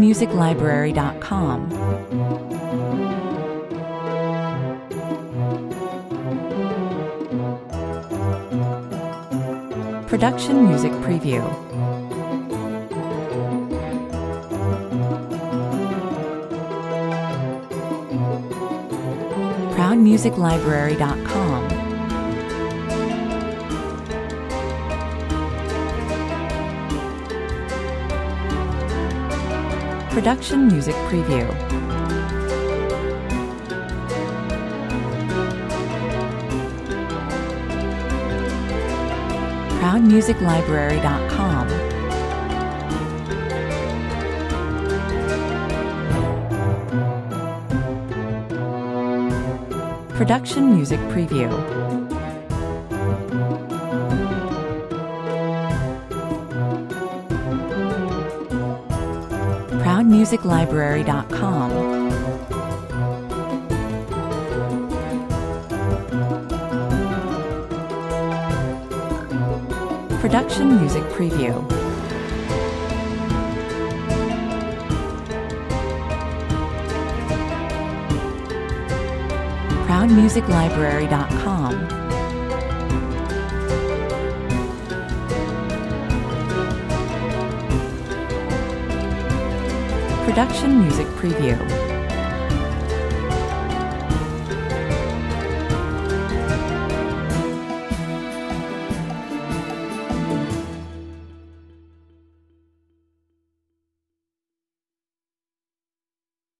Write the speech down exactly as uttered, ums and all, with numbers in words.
proud music library dot com. Production Music Preview. proud music library dot com. Production Music Preview. proud music library dot com. Production Music Preview. proud music library dot com. Production Music Preview. proud music library dot com. Production Music Preview.